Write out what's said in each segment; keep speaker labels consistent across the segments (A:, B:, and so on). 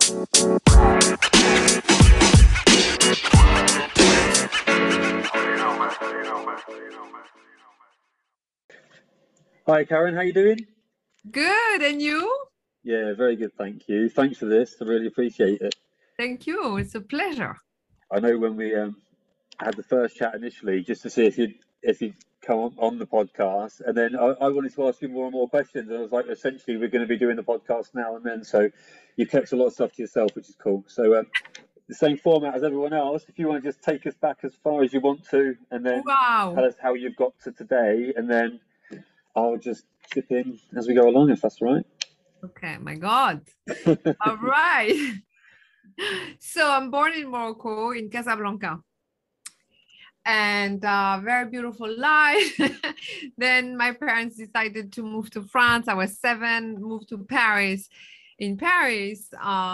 A: Hi, Karen. How you doing?
B: Good, and you?
A: Yeah, very good, thank you. Thanks for this. I really appreciate it.
B: Thank you. It's a pleasure.
A: I know when we had the first chat initially, just to see if you'd come on the podcast, and then I wanted to ask you more and more questions. And I was like, essentially, we're going to be doing the podcast now and then. So you kept a lot of stuff to yourself, which is cool. So the same format as everyone else. If you want to just take us back as far as you want to, and then tell
B: Wow.
A: us how you've got to today, and then I'll just chip in as we go along, if that's all
B: Okay, my God.
A: right.
B: All right. So I'm born in Morocco, in Casablanca, and very beautiful life. Then my parents decided to move to France. I was 7, moved to Paris. In Paris,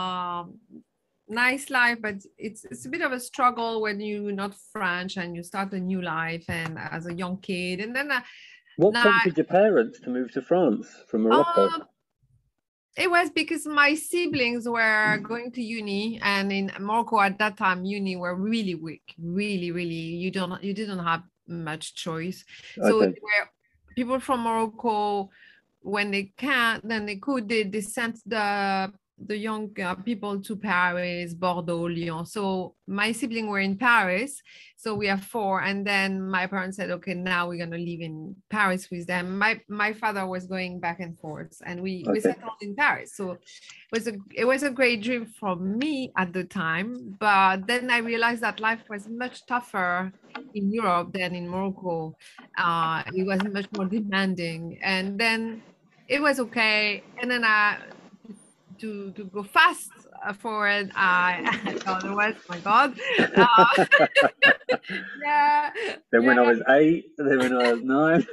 B: nice life, but it's a bit of a struggle when you're not French and you start a new life and as a young kid. And then
A: What
B: now,
A: prompted your parents to move to France from Morocco?
B: um, it was because my siblings were going to uni, and in Morocco at that time, uni were really weak, really, really. You didn't have much choice. So
A: Okay,
B: there were people from Morocco when they can't, then they sent the young people to Paris, Bordeaux, Lyon. So my siblings were in Paris, so we have 4, and then my parents said, okay, now we're gonna live in Paris with them. My father was going back and forth, and we
A: okay,
B: settled in Paris. So it was a great dream for me at the time, but then I realized that life was much tougher in Europe than in Morocco. It was much more demanding, and then it was okay. And then to go fast forward, I otherwise, my God, yeah,
A: then
B: yeah,
A: when I was 8, then when I was 9.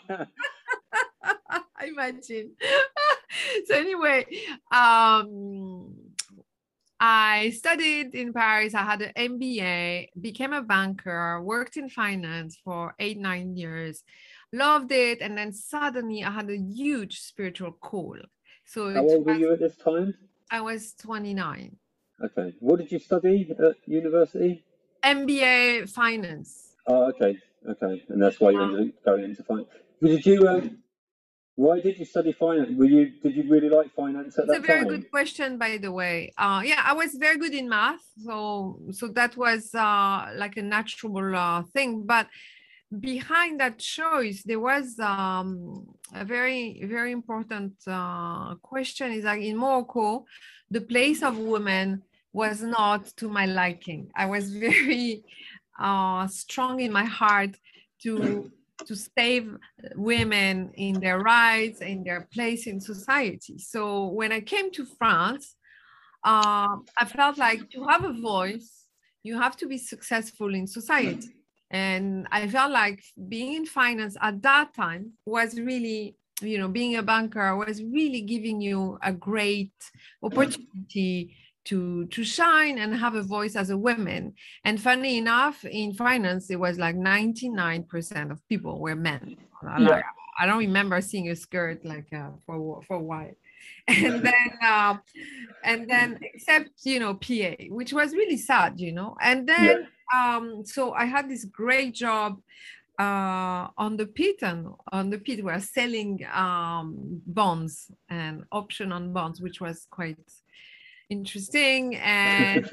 B: imagine. So anyway, um, I studied in Paris. I had an MBA, became a banker, worked in finance for 8, 9 years, loved it. And then suddenly I had a huge spiritual call. So
A: How old were you at this time?
B: I was 29.
A: Okay, what did you study at university?
B: MBA finance.
A: Oh, okay, okay, and that's why you ended up going into finance. Did you why did you study finance? Did you really like finance at
B: It's a
A: that
B: very
A: time?
B: good question, by the way. Yeah, I was very good in math, so that was like a natural thing. But behind that choice, there was a very important question. Is like in Morocco, the place of women was not to my liking. I was very strong in my heart to to save women in their rights, in their place in society. So when I came to France, I felt like to have a voice, you have to be successful in society. And I felt like being in finance at that time was really, being a banker was really giving you a great opportunity to shine and have a voice as a woman. And funny enough, in finance, it was like 99% of people were men.
A: Yeah,
B: Like, I don't remember seeing a skirt like for a while. And then except PA, which was really sad, and
A: yeah,
B: then so I had this great job on the pit, and on the pit we're selling bonds and option on bonds, which was quite interesting. And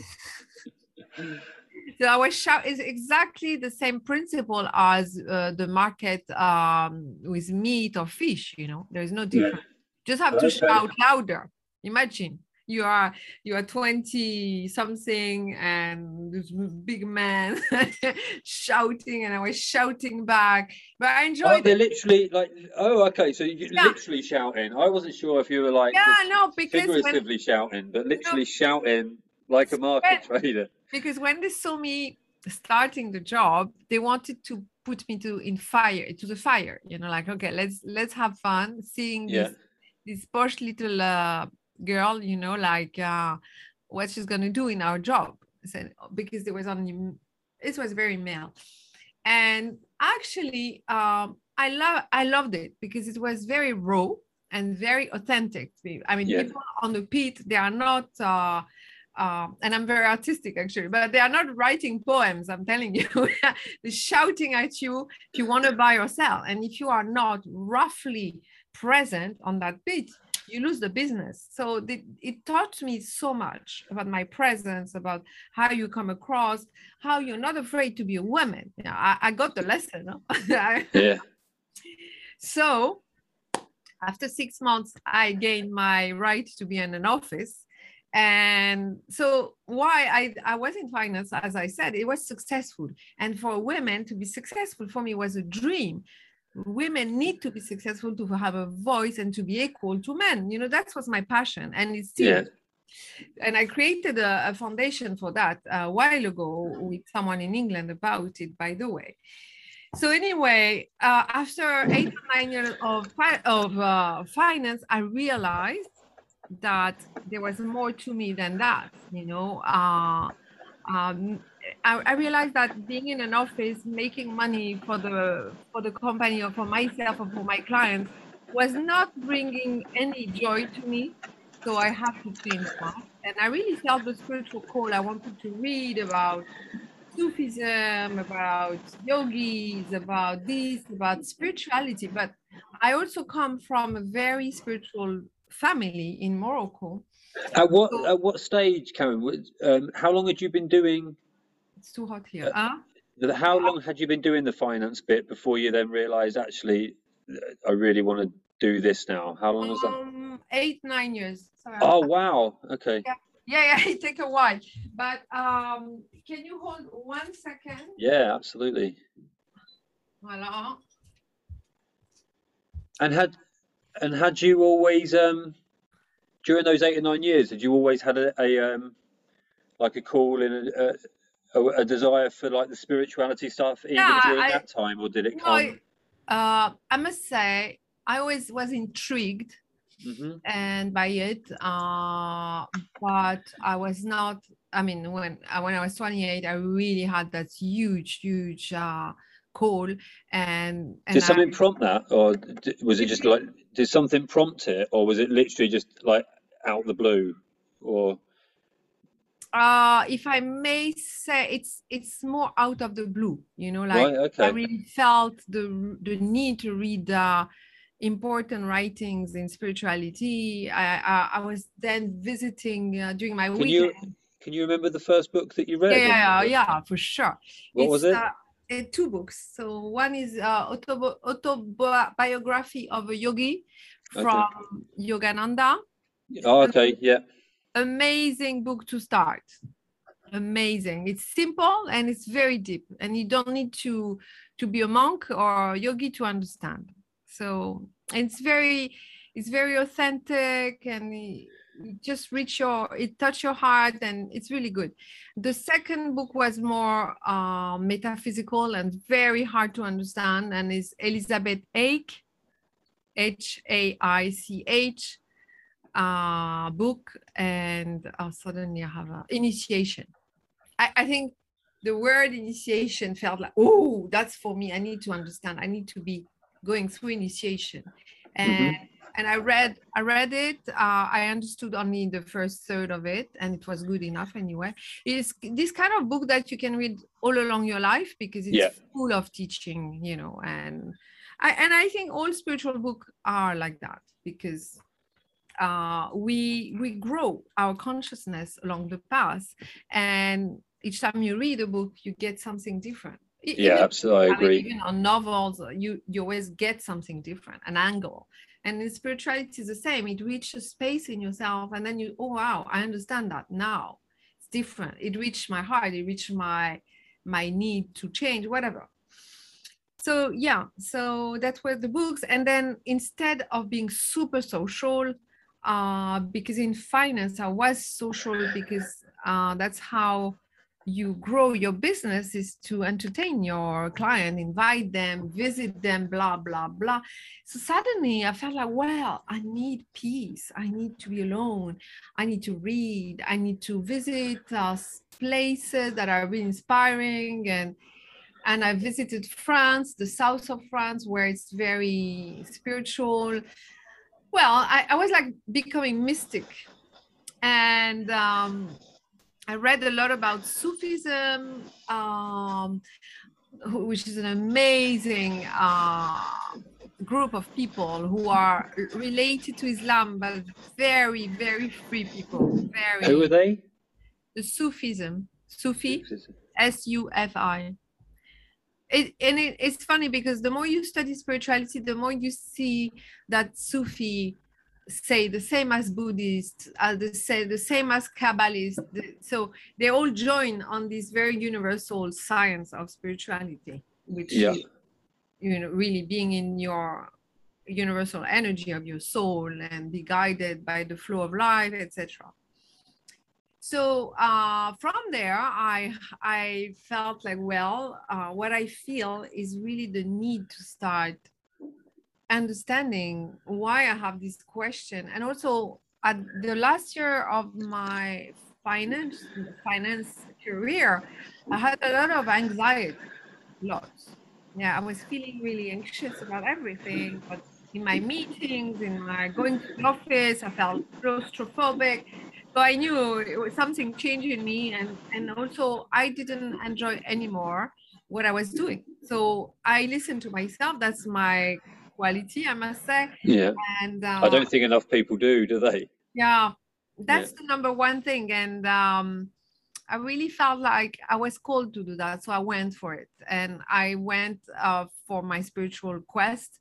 B: so our shout is exactly the same principle as the market with meat or fish. There's no
A: yeah.
B: difference. Just have to
A: Okay.
B: shout louder. Imagine you are 20 something and this big man shouting, and I was shouting back, but I
A: Oh,
B: enjoyed
A: they're
B: it.
A: literally like, oh, okay. So you
B: Yeah,
A: literally shouting. I wasn't sure if you were like
B: yeah,
A: just
B: no, because
A: figuratively shouting, but
B: you know
A: literally shouting like a market
B: when,
A: trader.
B: when they saw me starting the job, they wanted to put me to the fire. Like, okay, let's have fun seeing
A: Yeah,
B: this posh little girl. Like what she's gonna do in our job. So, because there was only it was very male, and actually, I loved it because it was very raw. and very authentic. I mean,
A: Yeah.
B: people on the pit, they are not, and I'm very artistic actually, but they are not writing poems, I'm telling you. They're shouting at you if you want to buy or sell. And if you are not roughly present on that pit, you lose the business. So it taught me so much about my presence, about how you come across, how you're not afraid to be a woman. I got the lesson. Huh?
A: Yeah.
B: So after 6 months, I gained my right to be in an office. And so why I was in finance, as I said, it was successful. And for women to be successful for me was a dream. Women need to be successful to have a voice and to be equal to men. That was my passion, and it's still.
A: Yeah.
B: And I created a foundation for that a while ago with someone in England about it, by the way. So anyway, after 8 or 9 years of finance, I realized that there was more to me than that. I realized that being in an office, making money for the company or for myself or for my clients was not bringing any joy to me. So I have to change that. And I really felt the spiritual call. I wanted to read about Sufism, about yogis, about this, about spirituality. But I also come from a very spiritual family in Morocco.
A: At what stage, Karen? How long had you been doing?
B: It's too hot here.
A: How long had you been doing the finance bit before you then realised, actually, I really want to do this now? How long was that?
B: 8, 9 years. Sorry.
A: Oh, wow. Okay.
B: Yeah, it takes a while. But can you hold 1 second?
A: Yeah, absolutely.
B: Voila.
A: And had you always during those 8 or 9 years, had you always had a like a call and a desire for like the spirituality stuff even during that time, or did it come?
B: I must say I always was intrigued and by it, but I was not. I mean, when I was 28, I really had that huge call, and
A: did something prompt that, or was it just like, did something prompt it, or was it literally just like out the blue, or?
B: If I may say, it's more out of the blue, like
A: right, okay.
B: I really felt the need to read important writings in spirituality. I was then visiting during my weekend.
A: Can you remember the first book that you read?
B: Yeah, for sure.
A: What was it?
B: 2 books. So one is autobiography of a yogi from Yogananda.
A: Oh, okay, yeah.
B: Amazing book to start. Amazing. It's simple and it's very deep, and you don't need to be a monk or a yogi to understand. So it's very authentic, and it just touch your heart, and it's really good. The second book was more metaphysical and very hard to understand, and is Elizabeth Haich, Haich book, and suddenly I have initiation. I think the word initiation felt like, oh, that's for me. I need to understand. I need to be going through initiation. And I read it. I understood only the first third of it, and it was good enough anyway. It's this kind of book that you can read all along your life, because it's full of teaching, and I think all spiritual books are like that, because we grow our consciousness along the path, and each time you read a book, you get something different.
A: Absolutely, I agree.
B: Even on novels, you always get something different, an angle. And in spirituality is the same. It reaches space in yourself, and then you, oh wow, I understand that now. It's different. It reached my heart. It reached my need to change, whatever. So so that were the books. And then instead of being super social, because in finance I was social, because that's how you grow your business, is to entertain your client, invite them, visit them, blah blah blah. So suddenly I felt like, well, I need peace, I need to be alone, I need to read, I need to visit places that are really inspiring. And I visited France, the south of France, where it's very spiritual. Well, I was like becoming mystic, and I read a lot about Sufism, which is an amazing group of people who are related to Islam, but very, very free people.
A: Who are
B: Very
A: they?
B: the Sufism, Sufi,
A: Sufism.
B: Sufi. It's funny because the more you study spirituality, the more you see that Sufi say the same as Buddhists, the same as Kabbalists. So they all join on this very universal science of spirituality, which
A: Yeah.
B: is, really being in your universal energy of your soul and be guided by the flow of life, etc. So from there, I felt like, well, what I feel is really the need to start understanding why I have this question. And also at the last year of my finance career, I had a lot of anxiety, lots. Yeah, I was feeling really anxious about everything, but in my meetings, in my going to the office, I felt claustrophobic. So I knew it was something changing in me, and also I didn't enjoy anymore what I was doing. So I listened to myself. That's my quality, I must say.
A: Yeah.
B: And
A: I don't think enough people do they?
B: yeah, that's the number one thing. And I really felt like I was called to do that. So I went for it. And I went for my spiritual quest.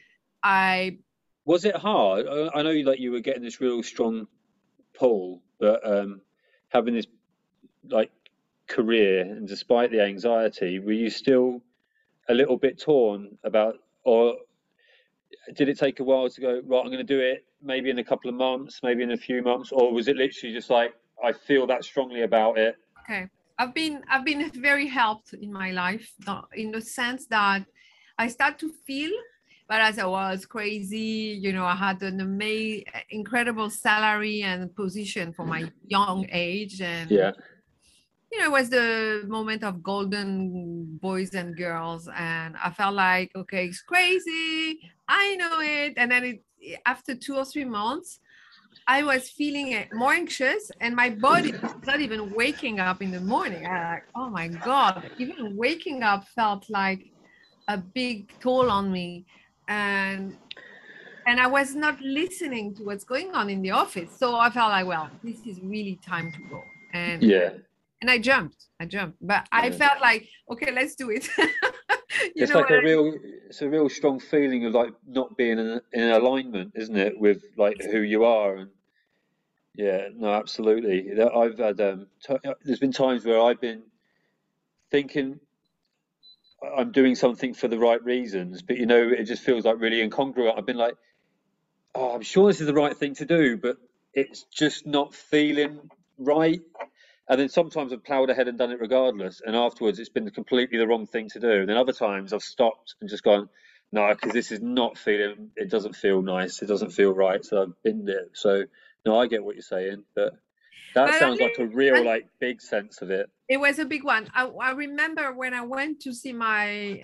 A: Was it hard? I know like you were getting this real strong pull, but having this like career, and despite the anxiety, were you still a little bit torn about, or did it take a while to go, right, I'm going to do it maybe in a couple of months, maybe in a few months, or was it literally just like, I feel that strongly about it?
B: Okay. I've been very helped in my life in the sense that I start to feel, but as I was crazy, I had an incredible salary and position for my young age. And
A: Yeah.
B: it was the moment of golden boys and girls, and I felt like, okay, it's crazy, I know it. And then after 2 or 3 months, I was feeling more anxious, and my body was not even waking up in the morning. I like, oh my God, even waking up felt like a big toll on me. And I was not listening to what's going on in the office. So I felt like, well, this is really time to go. And
A: Yeah.
B: I jumped, but I felt like, okay, let's do it.
A: It's like it's a real strong feeling of like not being in alignment, isn't it, with like who you are. And yeah, no, absolutely. I've had there's been times where I've been thinking I'm doing something for the right reasons, but it just feels like really incongruent. I've been like, oh, I'm sure this is the right thing to do, but it's just not feeling right. And then sometimes I've ploughed ahead and done it regardless, and afterwards it's been completely the wrong thing to do. And then other times I've stopped and just gone, no, because this is not feeling, it doesn't feel nice, it doesn't feel right. So I've been there. So no, I get what you're saying, but that sounds like a real like big sense of it.
B: It was a big one. I remember when I went to see my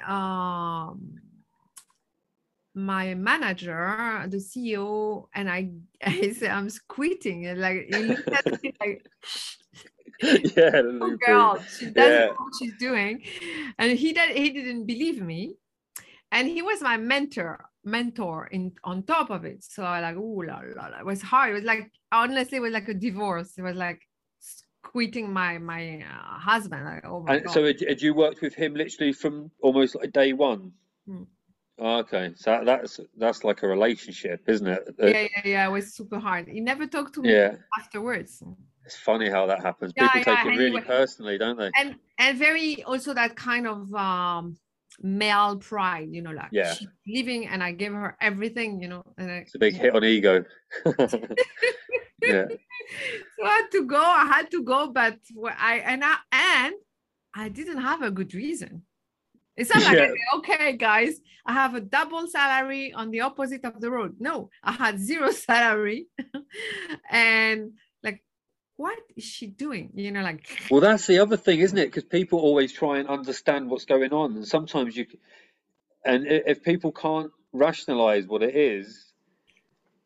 B: my manager, the CEO, and I said, I'm quitting. And like, he looked at me like,
A: yeah,
B: oh girl, she doesn't know what she's doing. And he didn't believe me. And he was my mentor on top of it. So I like, ooh la la. It was hard. It was like, honestly, it was like a divorce. It was like quitting my husband. Like, oh my God.
A: So had you worked with him literally from almost like day one? Okay, so that's like a relationship, isn't it?
B: Yeah. It was super hard. He never talked to me afterwards.
A: It's funny how that happens. People take it really personally, don't they?
B: And very also that kind of male pride, like she's leaving and I gave her everything, and
A: it's a big hit on ego. Yeah.
B: So I had to go, but I didn't have a good reason. It's not like, okay, guys, I have a double salary on the opposite of the road. No, I had zero salary. And like, what is she doing? Like.
A: Well, that's the other thing, isn't it? Because people always try and understand what's going on. And sometimes if people can't rationalize what it is,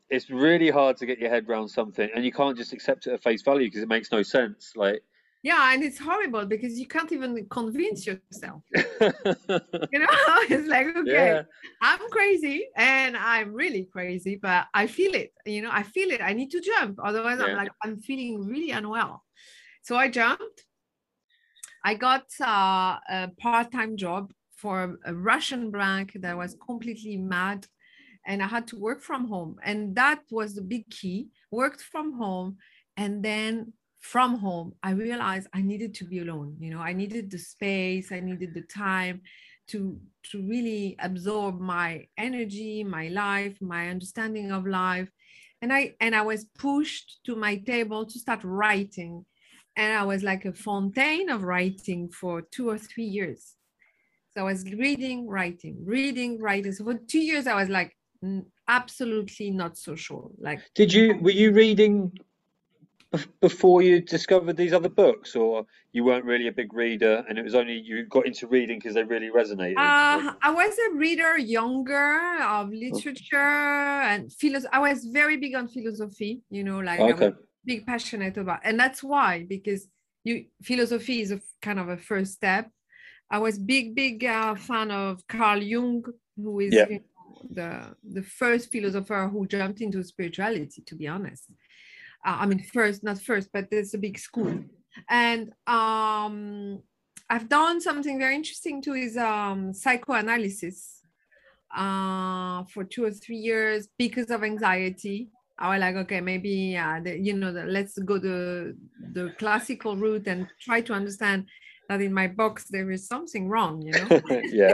A: it's really hard to get your head around something, and you can't just accept it at face value because it makes no sense. Like,
B: Yeah, and it's horrible because you can't even convince yourself. You know, it's like, okay,
A: yeah,
B: I'm crazy and I'm really crazy, but I feel it. You know, I feel it. I need to jump. Otherwise, I'm
A: yeah.
B: like, I'm feeling really unwell. So I jumped. I got a part-time job for a Russian bank that was completely mad, and I had to work from home. And that was the big key. Worked from home, and then from home, I realized I needed to be alone. You know, I needed the space, I needed the time to really absorb my energy, my life, my understanding of life. And I was pushed to my table to start writing, and I was like a fontaine of writing for 2 or 3 years. So I was reading, writing. So for 2 years, I was like absolutely not social. Like,
A: Were you reading before you discovered these other books, or you weren't really a big reader, and it was only you got into reading because they really resonated?
B: I was a reader younger of literature and philosophy. I was very big on philosophy, you know, like I was
A: Okay.
B: big passionate about, and that's why, because philosophy is a kind of a first step. I was big fan of Carl Jung, who is
A: Yeah.
B: the first philosopher who jumped into spirituality, to be honest. I mean, not first, but there's a big school. And I've done something very interesting too, is psychoanalysis for 2 or 3 years because of anxiety. I was like, okay, maybe let's go the classical route and try to understand that in my box there is something wrong, you know.
A: Yeah.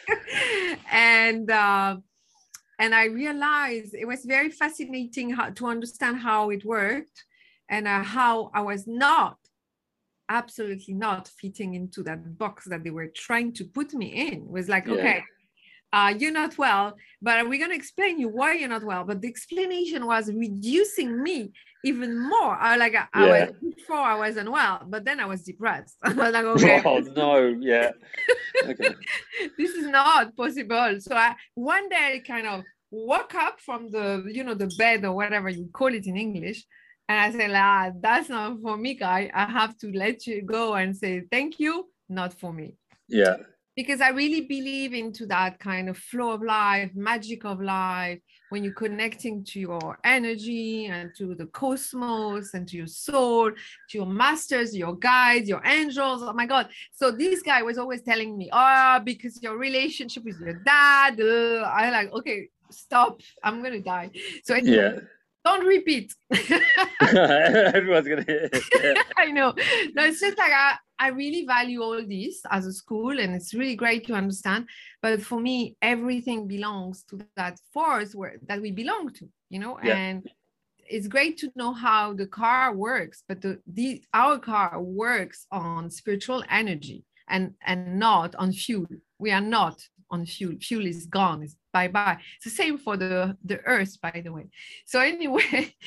B: And I realized it was very fascinating to understand how it worked, and how I was absolutely not fitting into that box that they were trying to put me in. It was like,
A: Yeah.
B: okay, you're not well, but we're going to explain you why you're not well. But the explanation was reducing me even more. I was before I was unwell, but then I was depressed. I was like, okay.
A: Oh no, yeah. Okay.
B: This is not possible. So one day I kind of woke up from the bed or whatever you call it in English. And I said, that's not for me, guy. I have to let you go and say, thank you, not for me.
A: Yeah.
B: Because I really believe into that kind of flow of life, magic of life, when you're connecting to your energy and to the cosmos and to your soul, to your masters, your guides, your angels. Oh my God. So this guy was always telling me, because your relationship with your dad. I like, okay, stop. I'm going to die. So anyway, don't repeat.
A: Everyone's going to hear it. Yeah.
B: I know. No, it's just like I really value all this as a school, and it's really great to understand. But for me, everything belongs to that force that we belong to, you know.
A: Yeah.
B: And it's great to know how the car works, but our car works on spiritual energy and not on fuel. We are not on fuel. Fuel is gone. It's bye-bye. It's the same for the earth, by the way. So anyway,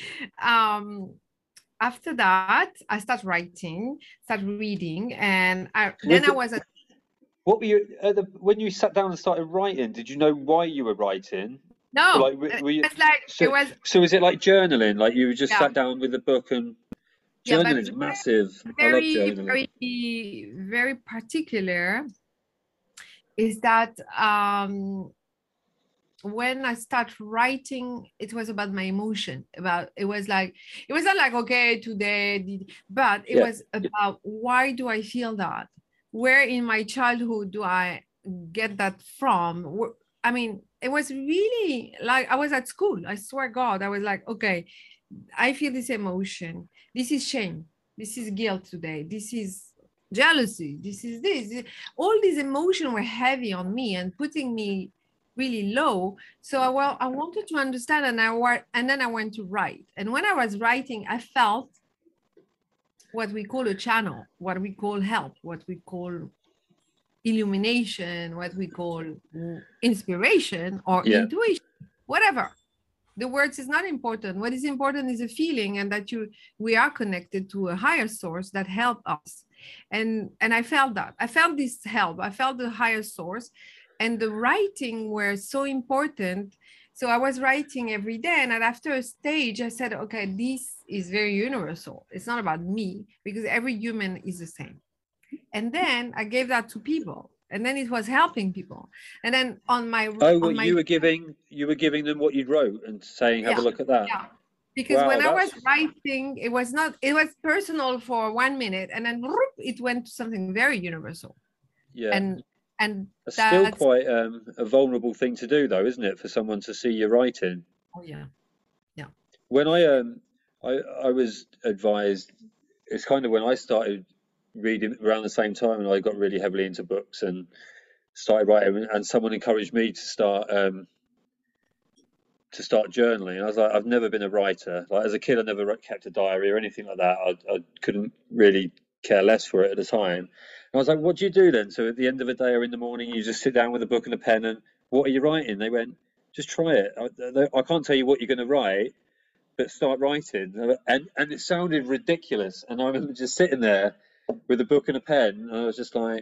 B: after that, I start reading, and then I was at.
A: What were you when you sat down and started writing? Did you know why you were writing?
B: No,
A: Like, were you,
B: it's like it was.
A: So is it like journaling? Like you just sat down with a book and journaling is massive. I love journaling.
B: Very, very particular is that when I start writing, it was about my emotion. It was not like, okay, today, but it was about, why do I feel that? Where in my childhood do I get that from? I mean, it was really like I was at school. I swear God, I was like, okay, I feel this emotion. This is shame. This is guilt today. This is jealousy. This is this. All these emotions were heavy on me and putting me really low. So I wanted to understand, and then I went to write. And when I was writing, I felt what we call a channel, what we call help, what we call illumination, what we call inspiration or intuition, whatever. The words is not important. What is important is a feeling, and that we are connected to a higher source that help us. And I felt that. I felt this help. I felt the higher source. And the writing were so important. So I was writing every day, and after a stage, I said, okay, this is very universal. It's not about me, because every human is the same. And then I gave that to people, and then it was helping people. And then on my
A: you were giving them what you'd wrote and saying, have a look at that.
B: Yeah. Because when I was writing, it was personal for 1 minute, and then it went to something very universal.
A: Yeah.
B: And
A: that's still quite a vulnerable thing to do, though, isn't it, for someone to see your writing?
B: Oh yeah. Yeah.
A: When I was advised, it's kind of when I started reading around the same time, and I got really heavily into books and started writing, and someone encouraged me to start journaling. I was like, I've never been a writer. Like, as a kid, I never kept a diary or anything like that. I couldn't really care less for it at the time. And I was like, what do you do then? So at the end of the day or in the morning, you just sit down with a book and a pen, and what are you writing? They went, just try it. I can't tell you what you're going to write, but start writing. And it sounded ridiculous. And I remember just sitting there with a book and a pen, and I was just like,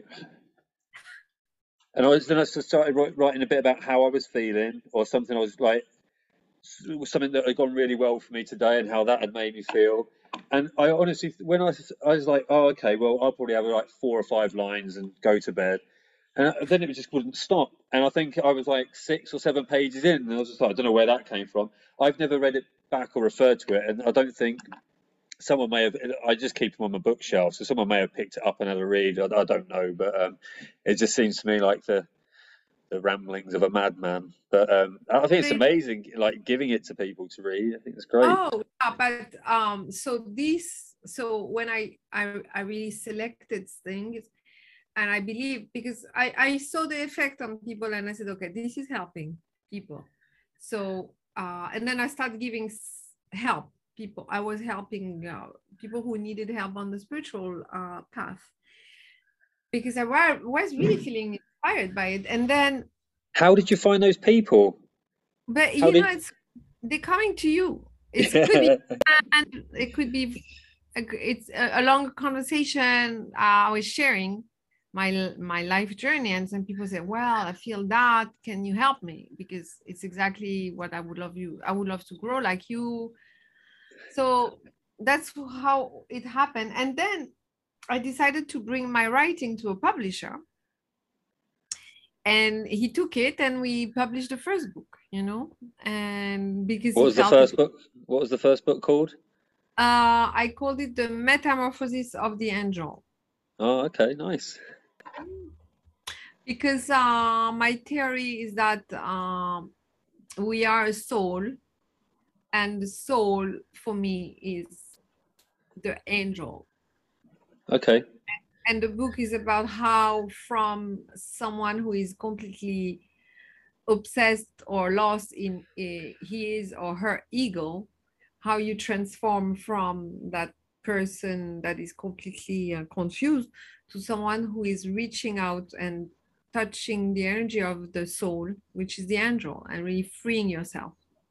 A: and then I started writing a bit about how I was feeling, or something I was like, something that had gone really well for me today and how that had made me feel. And I honestly, when I was like, oh, okay, well, I'll probably have like 4 or 5 lines and go to bed. And then it just wouldn't stop. And I think I was like 6 or 7 pages in, and I was just like, I don't know where that came from. I've never read it back or referred to it, and I don't think someone may have. I just keep them on my bookshelf, so someone may have picked it up and had a read. I don't know, but it just seems to me like the ramblings of a madman. But I think it's amazing, like giving it to people to read. I think it's great.
B: Oh, yeah, but so when I really selected things, and I believe, because I saw the effect on people, and I said, okay, this is helping people. So and then I started giving help people. I was helping people who needed help on the spiritual path, because I was really feeling inspired by it. And then,
A: how did you find those people?
B: But they're coming to you. It could be, and it could be, it's a long conversation. I was sharing my life journey, and some people say, well, I feel that, can you help me? Because it's exactly what I would love to grow like you. So that's how it happened. And then I decided to bring my writing to a publisher, and he took it, and we published the first book, and because
A: what was the first book? What was the first book called?
B: I called it The Metamorphosis of the Angel.
A: Oh, okay, nice.
B: Because my theory is that we are a soul, and the soul for me is the angel.
A: Okay.
B: And the book is about how, from someone who is completely obsessed or lost in his or her ego, how you transform from that person that is completely confused to someone who is reaching out and touching the energy of the soul, which is the angel, and really freeing yourself.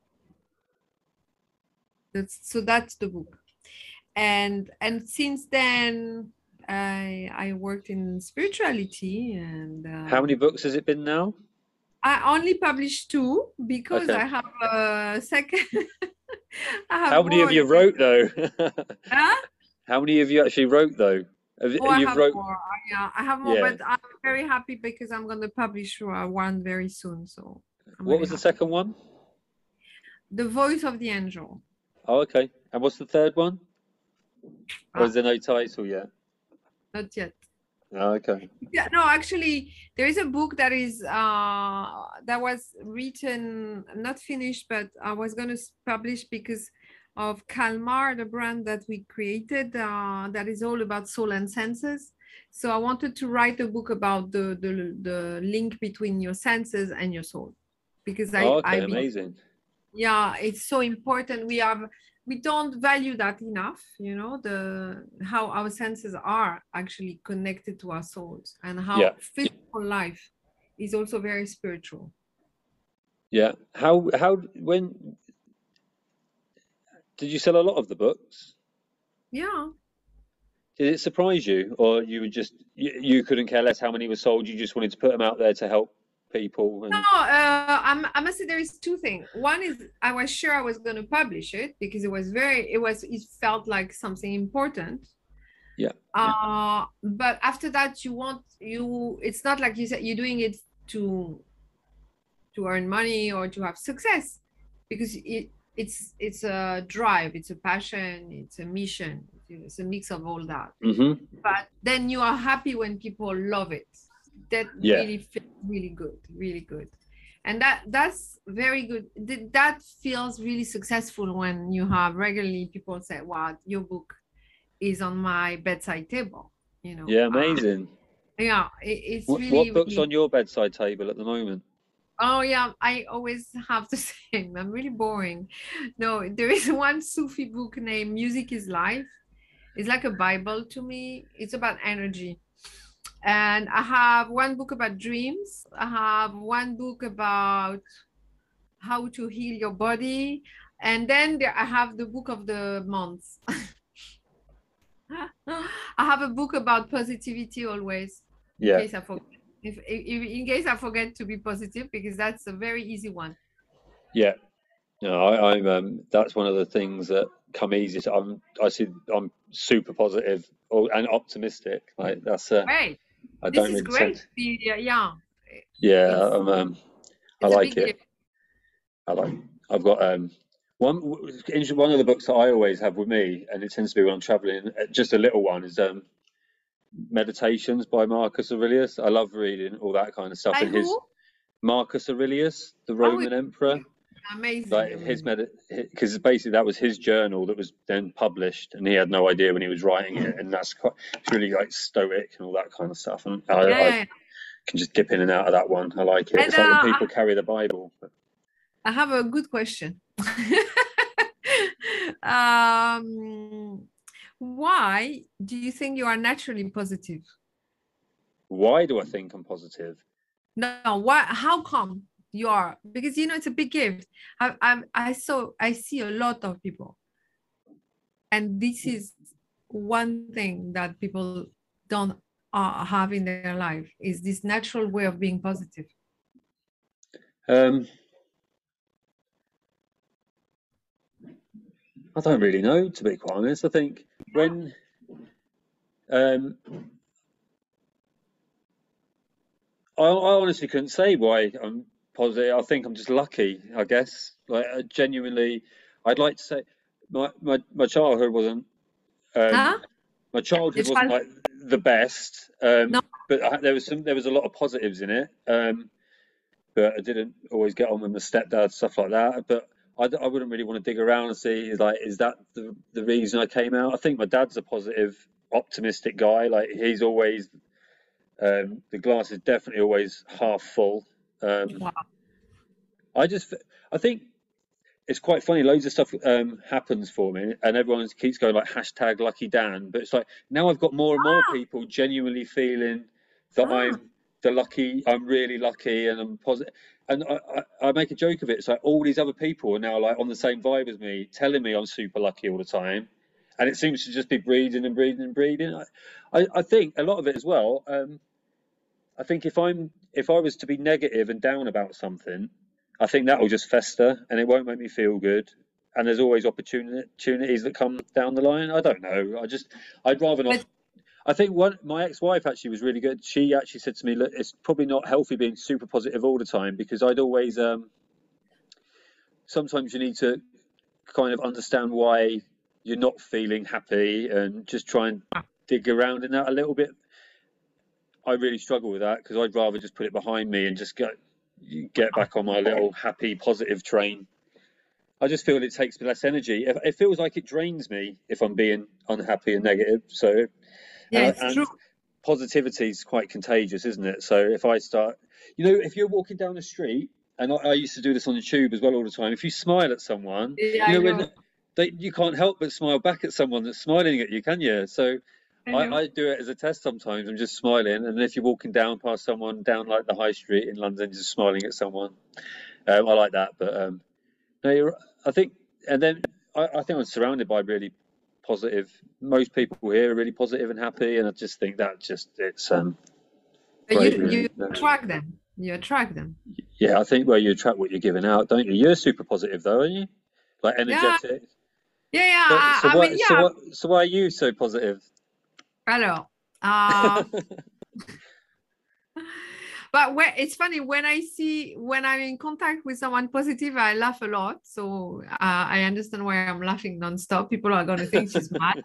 B: That's the book. And since then, I worked in spirituality. And
A: how many books has it been now?
B: I only published 2 because I have a second.
A: How many of you wrote though?
B: Huh?
A: How many of you actually wrote though?
B: I have more. Yeah, I have more, but I'm very happy because I'm going to publish one very soon. So
A: what was the second one?
B: The Voice of the Angel.
A: Oh, okay. And what's the third one? Or is there no title yet?
B: Not yet.
A: Oh, okay.
B: Yeah, no, actually, there is a book that is that was written, not finished, but I was going to publish because of Calmar, the brand that we created, that is all about soul and senses. So I wanted to write a book about the link between your senses and your soul, because
A: amazing.
B: Yeah, it's so important. We don't value that enough, how our senses are actually connected to our souls, and how physical life is also very spiritual.
A: Yeah. When did you sell a lot of the books?
B: Yeah.
A: Did it surprise you, or you were just you couldn't care less how many were sold? You just wanted to put them out there to help people? And
B: No, I must say there is two things. One is I was sure I was going to publish it because it felt like something important.
A: yeah,
B: But after that, it's not like you said you're doing it to earn money or to have success, because it's a drive, it's a passion, it's a mission, it's a mix of all that. But then you are happy when people love it. That really feels really good, and that's very good. That feels really successful when you have regularly people say, wow, your book is on my bedside table,
A: yeah, amazing.
B: It's
A: what books
B: really
A: on your bedside table at the moment?
B: Oh yeah, I always have the same. I'm really boring. No, there is one Sufi book named Music is Life. It's like a Bible to me. It's about energy. And I have one book about dreams. I have one book about how to heal your body. And then I have the book of the months. I have a book about positivity always, in case I forget. If in case I forget to be positive, because that's a very easy one.
A: Yeah, no, I'm that's one of the things that come easiest. I'm super positive and optimistic. Like that's
B: Right.
A: I
B: This
A: don't
B: is
A: really
B: great.
A: yeah.
B: It's
A: I like it.
B: gift.
A: I've got one of the books that I always have with me, and it tends to be when I'm traveling. Just a little one is Meditations by Marcus Aurelius. I love reading all that kind of stuff.
B: By who?
A: Marcus Aurelius, the Roman emperor.
B: Amazing.
A: Like because basically that was his journal that was then published, and he had no idea when he was writing it, and it's really like stoic and all that kind of stuff. And I can just dip in and out of that one. I like it. It's like when people carry the Bible.
B: I have a good question. Why do you think you are naturally positive?
A: Why do I think I'm positive?
B: No, why? How come you are? Because it's a big gift. I see a lot of people, and this is one thing that people don't have in their life, is this natural way of being positive.
A: I don't really know, to be quite honest. I think when I honestly couldn't say why I'm positive. I think I'm just lucky, I guess. Like genuinely, I'd like to say my childhood wasn't my childhood wasn't like the best,
B: No.
A: but there was a lot of positives in it. But I didn't always get on with my stepdad, stuff like that. But I wouldn't really want to dig around and see, like, is that the reason I came out? I think my dad's a positive, optimistic guy. Like, he's always, the glass is definitely always half full.
B: Wow.
A: I think it's quite funny. Loads of stuff happens for me, and everyone keeps going like hashtag Lucky Dan. But it's like now I've got more and more people genuinely feeling that I'm really lucky, and I'm positive. And I make a joke of it. It's like all these other people are now like on the same vibe as me, telling me I'm super lucky all the time, and it seems to just be breeding and breeding and breeding. I think a lot of it as well. I think if I was to be negative and down about something, I think that will just fester and it won't make me feel good. And there's always opportunities that come down the line. I don't know. I'd rather not. I think my ex-wife actually was really good. She actually said to me, look, it's probably not healthy being super positive all the time, because I'd always, sometimes you need to kind of understand why you're not feeling happy and just try and dig around in that a little bit. I really struggle with that because I'd rather just put it behind me and just get back on my little happy, positive train. I just feel it takes me less energy. It feels like it drains me if I'm being unhappy and negative. So,
B: yeah, it's true.
A: Positivity is quite contagious, isn't it? So if I start, if you're walking down the street, and I used to do this on the tube as well all the time. If you smile at someone, you can't help but smile back at someone that's smiling at you, can you? So I do it as a test sometimes. I'm just smiling, and if you're walking down past someone down like the high street in London, just smiling at someone, I like that. But no, I think I'm surrounded by really positive. Most people here are really positive and happy, and I just think that it's
B: you attract them. you attract them.
A: Yeah, I think, well, you attract what you're giving out, don't you? You're super positive though, aren't you? Like
B: Yeah,
A: energetic.
B: yeah.
A: So, so
B: I mean,
A: what? So
B: yeah.
A: what? So why are you so positive?
B: Alors, uh, but it's funny when I'm in contact with someone positive, I laugh a lot. So I understand why I'm laughing nonstop. People are going to think she's mad.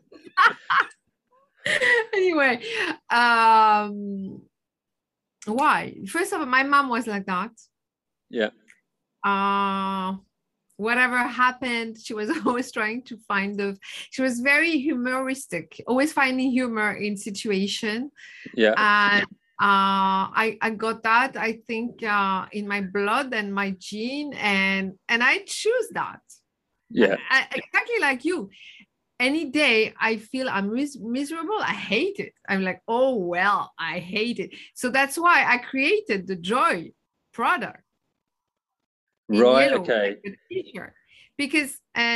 B: Anyway, why? First of all, my mom was like that.
A: Yeah.
B: Whatever happened, she was always trying to she was very humoristic, always finding humor in situation.
A: Yeah.
B: And I got that, I think, in my blood and my gene, and I choose that.
A: Yeah.
B: Exactly like you. Any day I feel I'm miserable, I hate it. I'm like, oh, well, I hate it. So that's why I created the joy product in
A: Right.
B: yellow,
A: Okay.
B: like t-shirt, because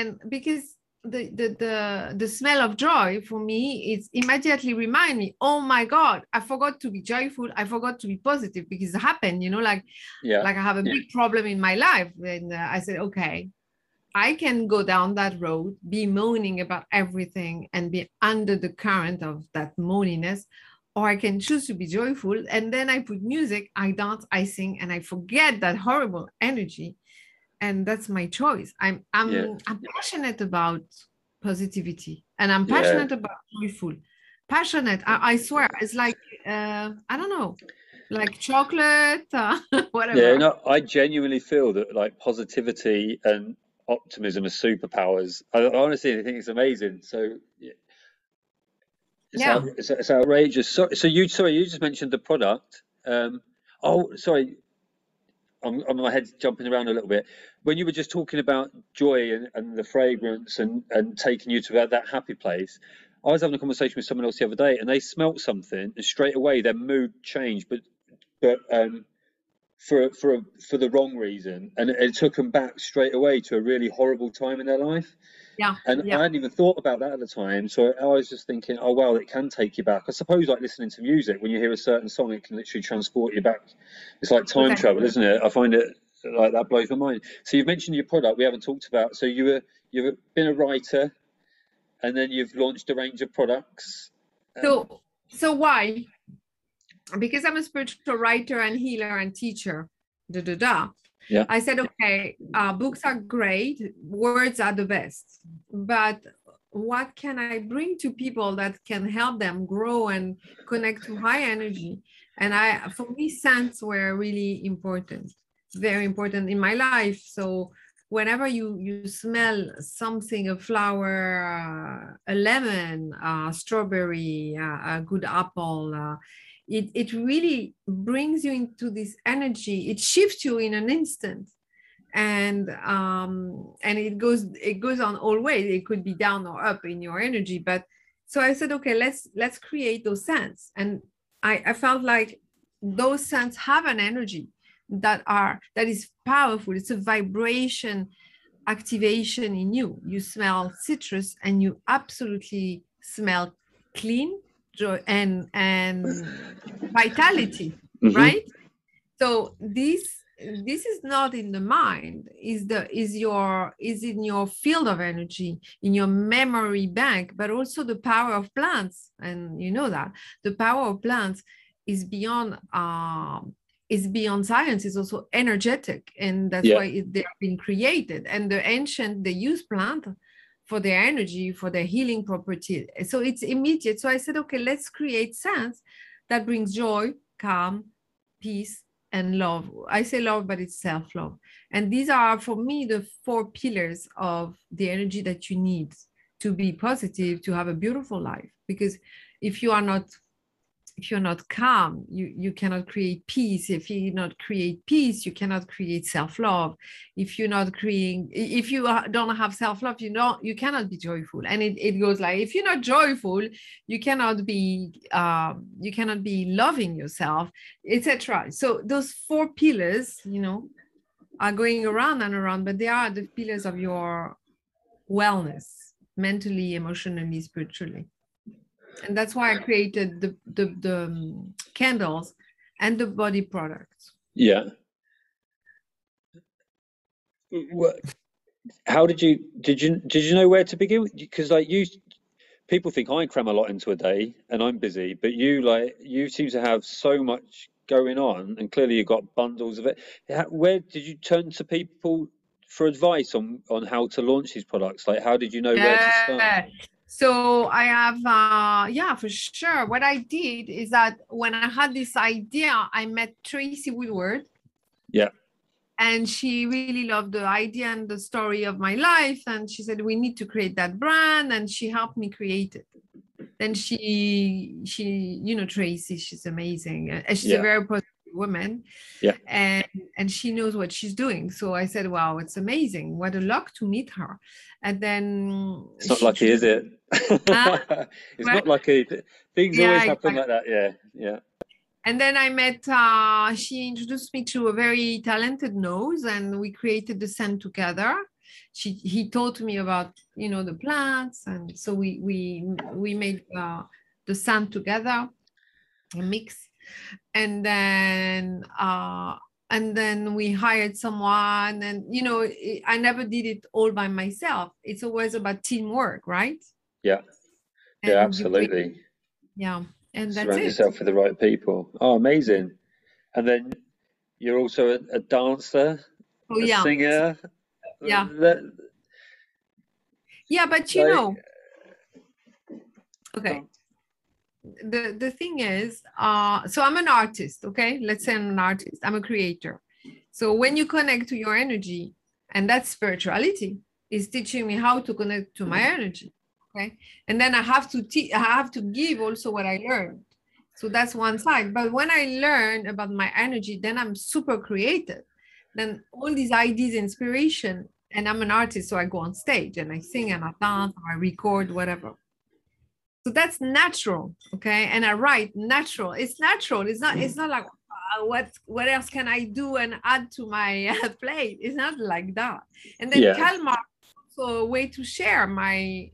B: the smell of joy for me is immediately remind me, oh my God, I forgot to be joyful, I forgot to be positive, because it happened, like I have a big problem in my life, and I said, okay, I can go down that road, be moaning about everything and be under the current of that moaniness, or I can choose to be joyful. And then I put music, I dance, I sing, and I forget that horrible energy. And that's my choice. I'm passionate about positivity, and I'm passionate about joyful. Passionate, I swear, it's like I don't know, like chocolate, whatever.
A: Yeah, no, I genuinely feel that like positivity and optimism are superpowers. I honestly think it's amazing. So it's outrageous. So you just mentioned the product. Sorry, my head's jumping around a little bit. When you were just talking about joy and the fragrance and taking you to that happy place, I was having a conversation with someone else the other day, and they smelt something, and straight away their mood changed, but for the wrong reason, and it took them back straight away to a really horrible time in their life. And I hadn't even thought about that at the time, so I was just thinking, oh well, it can take you back. I suppose like listening to music, when you hear a certain song, it can literally transport you back. It's like time travel, isn't it? I find it like that blows my mind. So you've mentioned your product we haven't talked about. So you've been a writer, and then you've launched a range of products.
B: So why? Because I'm a spiritual writer and healer and teacher.
A: Yeah.
B: I said, okay, books are great, words are the best, but what can I bring to people that can help them grow and connect to high energy? And for me, scents were really important, very important in my life. So whenever you smell something, a flower, a lemon, strawberry, a good apple, it really brings you into this energy. It shifts you in an instant, and it goes on always. It could be down or up in your energy. But so I said, okay, let's create those scents, and I felt like those scents have an energy that is powerful. It's a vibration activation in you. You smell citrus, and you absolutely smell clean, joy, and vitality, right? So this is not in the mind, is in your field of energy, in your memory bank, but also the power of plants. And you know that the power of plants is beyond science. Is also energetic, and that's why they have been created. And the ancient, they use plant for their energy, for their healing property. So it's immediate. So I said, okay, let's create scents that brings joy, calm, peace, and love. I say love, but it's self-love. And these are, for me, the 4 pillars of the energy that you need to be positive, to have a beautiful life. Because if you're not calm, you cannot create peace. If you not create peace, you cannot create self-love. If you don't have self-love, you cannot be joyful. And it goes like, if you're not joyful, you cannot be loving yourself, etc. So those 4 pillars, are going around and around, but they are the pillars of your wellness, mentally, emotionally, spiritually. And that's why I created the candles and the body products.
C: Yeah. How did you know where to begin? Because like people think I cram a lot into a day and I'm busy, but you seem to have so much going on, and clearly you've got bundles of it. Where did you turn to people for advice on how to launch these products? Like, how did you know where to start?
B: Yeah. So I have, yeah, for sure. What I did is that when I had this idea, I met Tracy Woodward.
C: Yeah.
B: And she really loved the idea and the story of my life. And she said, we need to create that brand. And she helped me create it. Then she, Tracy, she's amazing. And she's a very positive woman.
C: Yeah.
B: And she knows what she's doing. So I said, wow, it's amazing. What a luck to meet her. And then
C: it's not lucky, is it? It's not lucky. Things always happen like that. Yeah. Yeah.
B: And then I met, she introduced me to a very talented nose, and we created the scent together. He taught me about, the plants. And so we made the scent together, a mix. And then we hired someone, and, I never did it all by myself. It's always about teamwork, right?
C: Yeah. Yeah, absolutely.
B: And that's
C: surround yourself with the right people. Oh, amazing. And then you're also a dancer, a singer.
B: Yeah. But okay. The thing is, so I'm an artist, okay? Let's say I'm an artist. I'm a creator. So when you connect to your energy, and that's spirituality, is teaching me how to connect to my energy. Okay. And then I have to give also what I learned. So that's one side. But when I learn about my energy, then I'm super creative. Then all these ideas, inspiration, and I'm an artist, so I go on stage and I sing and I dance or I record, whatever. So that's natural, okay? And I write natural. It's natural. It's not like what else can I do and add to my plate? It's not like that. And then Kalmar is also a way to share my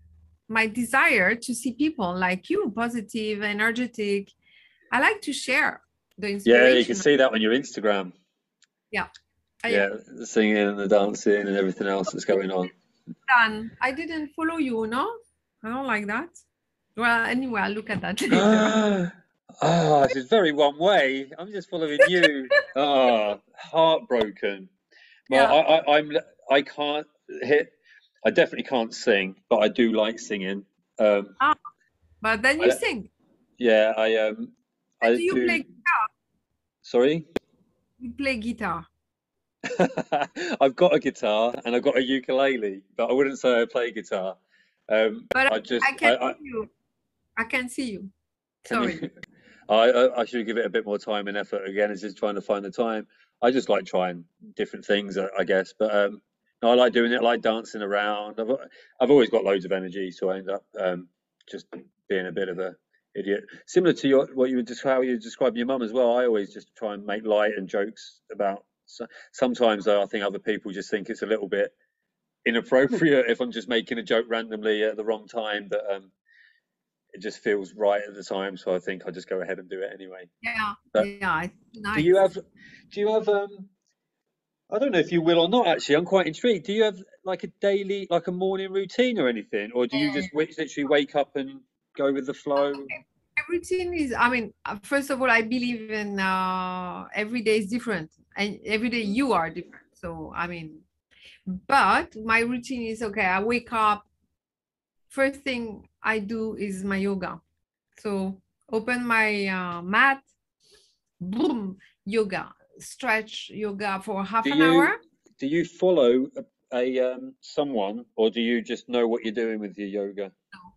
B: desire to see people like you, positive, energetic. I like to share the inspiration.
C: Yeah, you can see that on your Instagram.
B: Yeah.
C: The singing and the dancing and everything else that's going on.
B: I didn't follow you, no? I don't like that. Well, anyway, I'll look at that later.
C: This is very one way. I'm just following you. Heartbroken. Well, I can't hit. I definitely can't sing, but I do like singing.
B: But then you sing.
C: Yeah,
B: do you play guitar?
C: Sorry?
B: You play guitar.
C: I've got a guitar and I've got a ukulele, but I wouldn't say I play guitar.
B: But I can see you. I can see you. Sorry.
C: I should give it a bit more time and effort again. It's just trying to find the time. I just like trying different things, I guess. But no, I like doing it. I like dancing around. I've always got loads of energy, so I end up just being a bit of a idiot. Similar to how you describe your mum as well. I always just try and make light and jokes about. Sometimes though, I think other people just think it's a little bit inappropriate if I'm just making a joke randomly at the wrong time. But it just feels right at the time, so I think I'll just go ahead and do it anyway.
B: Nice.
C: Do you have I don't know if you will or not, actually. I'm quite intrigued. Do you have like a daily, like a morning routine or anything? Or do you just literally wake up and go with the flow?
B: My routine is, first of all, I believe in every day is different. And every day you are different. So, but my routine is, okay, I wake up. First thing I do is my yoga. So open my mat, boom, yoga. Stretch yoga for half an hour.
C: Do you follow someone, or do you just know what you're doing with your yoga?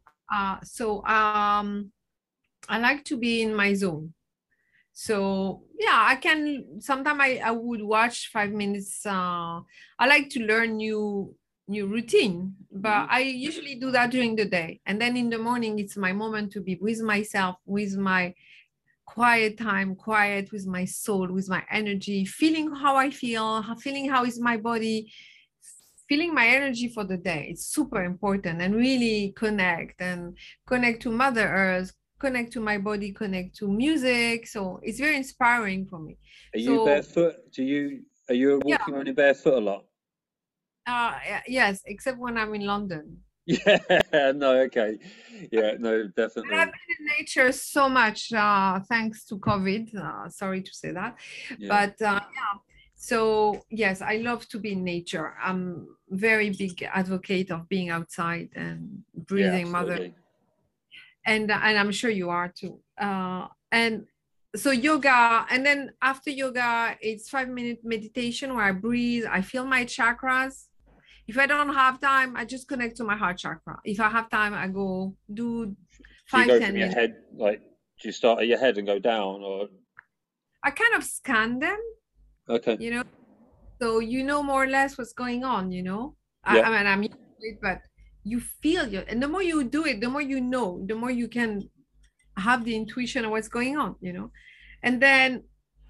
B: I like to be in my zone. So I can sometimes I would watch 5 minutes. I like to learn new routine, but I usually do that during the day, and then in the morning it's my moment to be with myself, with my quiet time, quiet with my soul, with my energy, feeling how I feel, feeling how is my body, feeling my energy for the day. It's super important, and really connect to Mother Earth, connect to my body, connect to music. So it's very inspiring for me.
C: Are you barefoot? Are you walking around in barefoot a lot?
B: Yes, except when I'm in London.
C: Yeah, no, okay. Yeah, no,
B: But
C: definitely.
B: I've been in nature so much, thanks to COVID. Sorry to say that.
C: Yeah.
B: But yeah, so yes, I love to be in nature. I'm very big advocate of being outside and breathing Mother.
C: Absolutely.
B: And I'm sure you are too. And so yoga, and then after yoga, it's 5-minute meditation where I breathe, I feel my chakras. If I don't have time, I just connect to my heart chakra. If I have time, I go do 5,
C: Do you go
B: 10
C: from your
B: minutes.
C: head, like, do you start at your head and go down, or?
B: I kind of scan them,
C: Okay.
B: you know, so you know more or less what's going on, you know.
C: Yeah.
B: I mean, I'm used to it, but you feel it, and the more you do it, the more you know, the more you can have the intuition of what's going on, you know. And then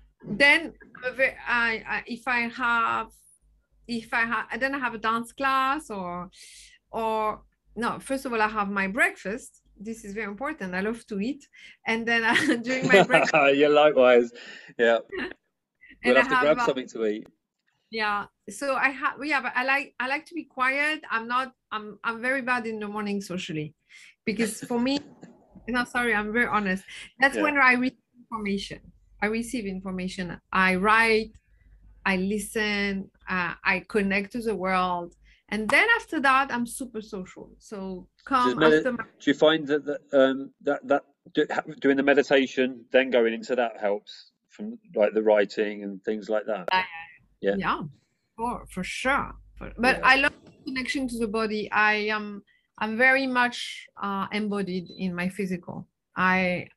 B: if I then I have a dance class or no, first of all, I have my breakfast. This is very important. I love to eat. And then during my breakfast.
C: Yeah, likewise. Yeah. We'll
B: and
C: have to grab something to eat.
B: Yeah. So but I like to be quiet. I'm very bad in the morning socially, because for me, no, sorry, I'm very honest. That's when I receive information. I write, I listen, I connect to the world. And then after that, I'm super social. So
C: do you find that doing the meditation, then going into that helps, from like the writing and things like that?
B: Yeah, for sure. But I love connection to the body. I'm very much embodied in my physical. And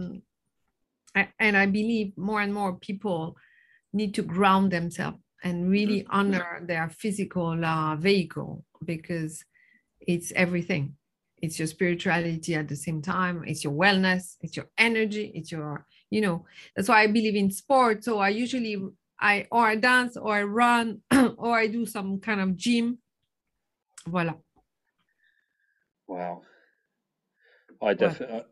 B: I believe more and more people need to ground themselves and really honor their physical vehicle, because it's everything. It's your spirituality at the same time. It's your wellness. It's your energy. It's your, that's why I believe in sport. So I dance, or I run, or I do some kind of gym. Voila.
C: Wow. I definitely,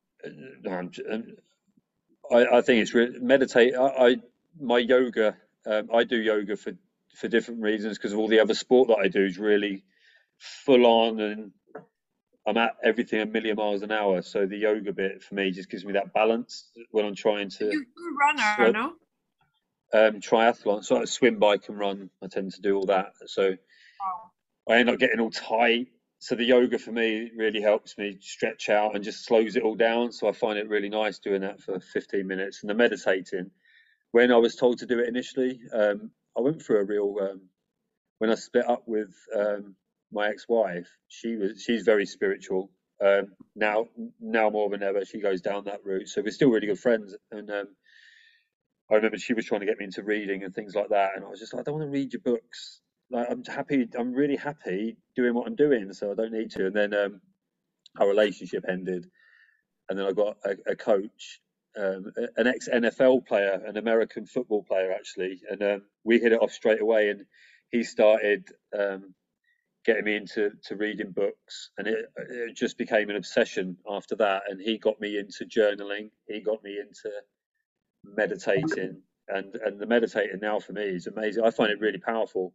C: I think it's really meditate. My yoga, I do yoga for different reasons, because of all the other sport that I do is really full on, and I'm at everything a million miles an hour. So the yoga bit for me just gives me that balance when I'm trying to.
B: You're a runner, no?
C: Triathlon, so I swim, bike, and run. I tend to do all that. So I end up getting all tight. So the yoga for me really helps me stretch out and just slows it all down. So I find it really nice doing that for 15 minutes. And the meditating, when I was told to do it initially, I went through a real, when I split up with my ex-wife, she's very spiritual. Now more than ever, she goes down that route. So we're still really good friends. And I remember she was trying to get me into reading and things like that. And I was just like, I don't want to read your books. Like, I'm really happy doing what I'm doing, so I don't need to. And then our relationship ended, and then I got a coach, an ex-NFL player, an American football player actually, and we hit it off straight away. And he started getting me into reading books, and it just became an obsession after that. And he got me into journaling. He got me into meditating, and the meditating now for me is amazing. I find it really powerful.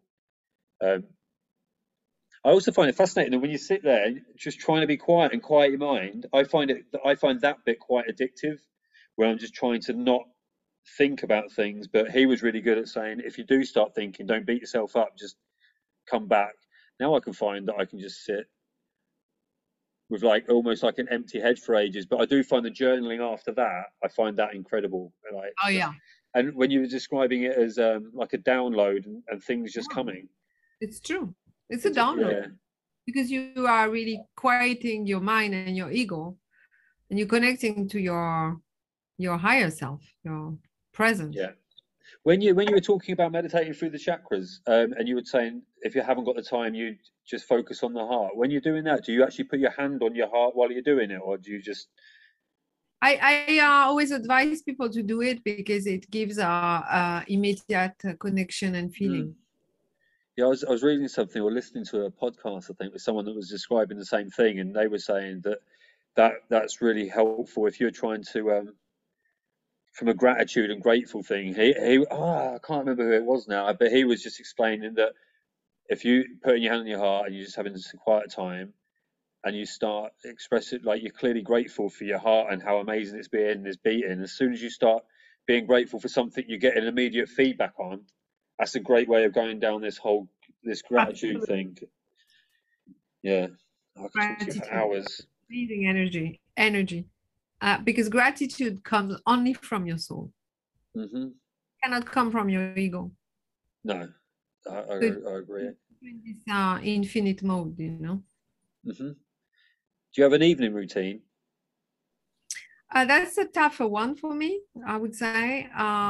C: I also find it fascinating that when you sit there just trying to be quiet and quiet your mind, I find that bit quite addictive, where I'm just trying to not think about things. But he was really good at saying, if you do start thinking, don't beat yourself up, just come back. Now I can find that I can just sit with like almost like an empty head for ages. But I do find the journaling after that, I find that incredible. Like,
B: oh yeah.
C: And when you were describing it as like a download and things just coming.
B: It's true. It's a download, because you are really quieting your mind and your ego, and you're connecting to your higher self, your presence.
C: Yeah. When you were talking about meditating through the chakras, and you were saying if you haven't got the time, you just focus on the heart. When you're doing that, do you actually put your hand on your heart while you're doing it, or do you just?
B: I always advise people to do it, because it gives immediate connection and feeling.
C: Yeah, I was reading something or listening to a podcast, I think, with someone that was describing the same thing, and they were saying that that's really helpful if you're trying to from a gratitude and grateful thing. I can't remember who it was now, but he was just explaining that if you put your hand on your heart and you're just having some quiet time and you start expressing like you're clearly grateful for your heart and how amazing it's been and it's beating, as soon as you start being grateful for something you get an immediate feedback on, that's a great way of going down this gratitude thing. Yeah, I could talk to you for hours.
B: Breathing energy. Because gratitude comes only from your soul.
C: Mm-hmm.
B: Cannot come from your ego.
C: No, I agree.
B: In this infinite mode, you know.
C: Mm-hmm. Do you have an evening routine?
B: That's a tougher one for me, I would say.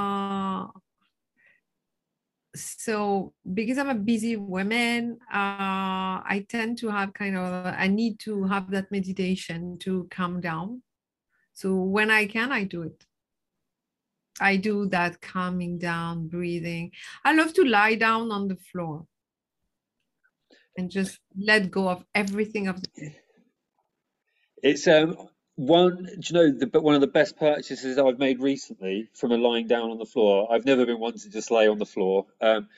B: So because I'm a busy woman, I tend to have I need to have that meditation to calm down. So when I can, I do it. I do that calming down, breathing. I love to lie down on the floor and just let go of everything of the day.
C: It's one, do you know, one of the best purchases I've made recently from a lying down on the floor. I've never been one to just lay on the floor.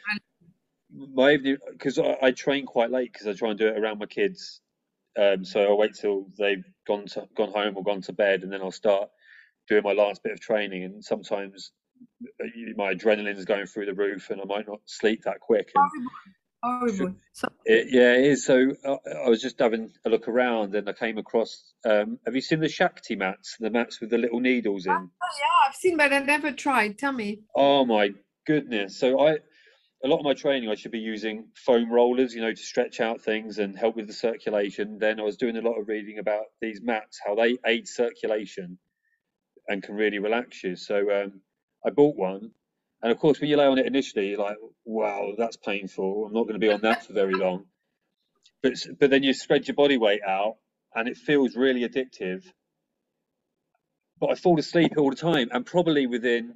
C: My evening, because I train quite late because I try and do it around my kids. So I wait till they've gone home or gone to bed, and then I'll start doing my last bit of training. And sometimes my adrenaline is going through the roof, and I might not sleep that quick. And
B: horrible.
C: it is. So I was just having a look around, and I came across. Have you seen the Shakti mats? The mats with the little needles in.
B: Oh, yeah, I've seen, but I never tried. Tell me.
C: Oh my goodness! So a lot of my training, I should be using foam rollers, you know, to stretch out things and help with the circulation. Then I was doing a lot of reading about these mats, how they aid circulation and can really relax you. So I bought one. And of course, when you lay on it initially, you're like, wow, that's painful. I'm not going to be on that for very long. But then you spread your body weight out and it feels really addictive. But I fall asleep all the time, and probably within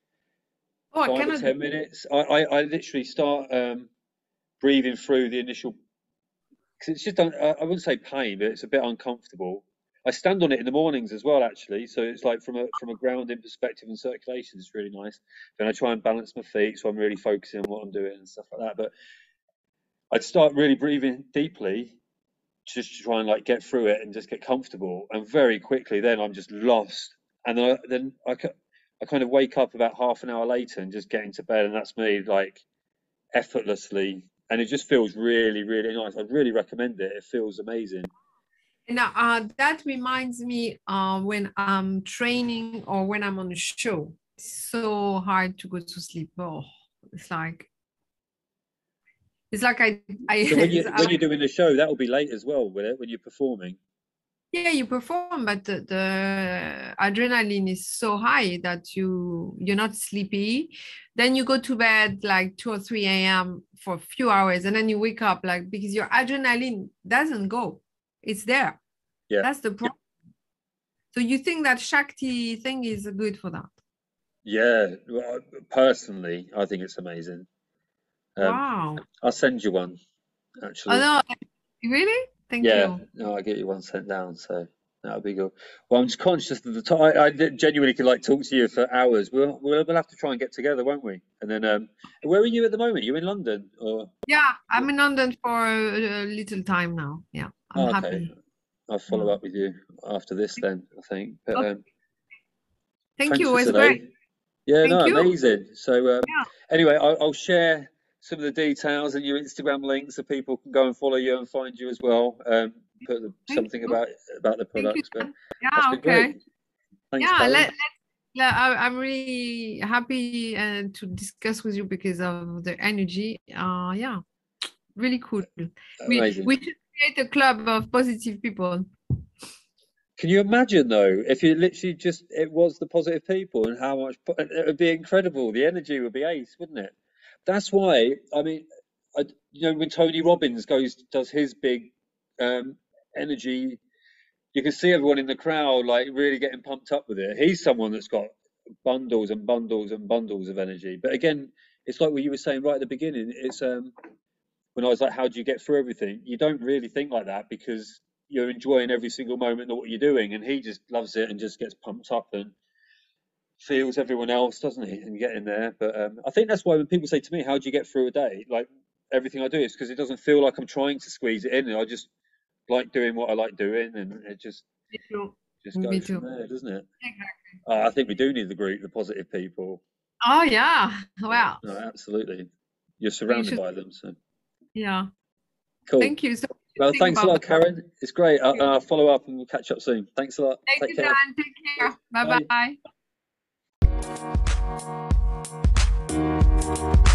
C: 5 or 10 minutes, I literally start breathing through the initial, because it's just, I wouldn't say pain, but it's a bit uncomfortable. I stand on it in the mornings as well, actually. So it's like from a grounding perspective and circulation, it's really nice. Then I try and balance my feet, so I'm really focusing on what I'm doing and stuff like that. But I'd start really breathing deeply, just to try and like get through it and just get comfortable. And very quickly, then I'm just lost. And then I kind of wake up about half an hour later and just get into bed, and that's me like effortlessly, and it just feels really, really nice. I'd really recommend it. It feels amazing.
B: And that reminds me when I'm training or when I'm on a show, it's so hard to go to sleep. Oh, it's like I
C: so when you're doing the show, that will be late as well, will it, when you're performing?
B: Yeah, you perform, but the adrenaline is so high that you're not sleepy. Then you go to bed like 2 or 3 a.m. for a few hours, and then you wake up like because your adrenaline doesn't go. It's there.
C: Yeah.
B: That's the problem. So you think that Shakti thing is good for that?
C: Yeah, well, personally, I think it's amazing.
B: Wow.
C: I'll send you one, actually.
B: Oh, no, really? Thank you.
C: No, I'll get you one sent down, so that'll be good. Well, I'm just conscious of the time. I genuinely could like talk to you for hours. We'll have to try and get together, won't we? And then, where are you at the moment? You in London, or?
B: Yeah, I'm in London for a little time now. Yeah, I'm happy.
C: I'll follow up with you after this then, I think. But,
B: okay. Thank you.
C: It was great. Yeah, amazing. So anyway, I'll share some of the details and your Instagram links so people can go and follow you and find you as well. Put something about the products. But
B: yeah, okay.
C: Great. Thanks,
B: I'm really happy to discuss with you because of the energy. Yeah, really cool.
C: Amazing.
B: We should create a club of positive people.
C: Can you imagine though, if you literally it was the positive people, and how much it would be incredible. The energy would be ace, wouldn't it? That's why, I mean, when Tony Robbins does his big energy, you can see everyone in the crowd like really getting pumped up with it. He's someone that's got bundles and bundles and bundles of energy. But again, it's like what you were saying right at the beginning. It's when I was like, how do you get through everything? You don't really think like that because you're enjoying every single moment of what you're doing, and he just loves it and just gets pumped up and feels everyone else, doesn't he? And you get in there. But I think that's why when people say to me, "How do you get through a day?" Like everything I do is because it doesn't feel like I'm trying to squeeze it in. I just like doing what I like doing, and it just
B: Me
C: goes
B: too.
C: from there, doesn't it?
B: Exactly.
C: I think we do need the group, the positive people.
B: Oh yeah. Well,
C: No, absolutely. You're surrounded
B: should-
C: by them, so
B: yeah.
C: cool.
B: Thank you. So
C: Well,
B: think
C: thanks a
B: about
C: lot,
B: that.
C: Karen. It's great.
B: Thank you.
C: I'll follow up and we'll catch up soon. Thanks a lot.
B: Thank
C: Take
B: you,
C: care.
B: Dan. Take care.
C: Bye.
B: Bye bye.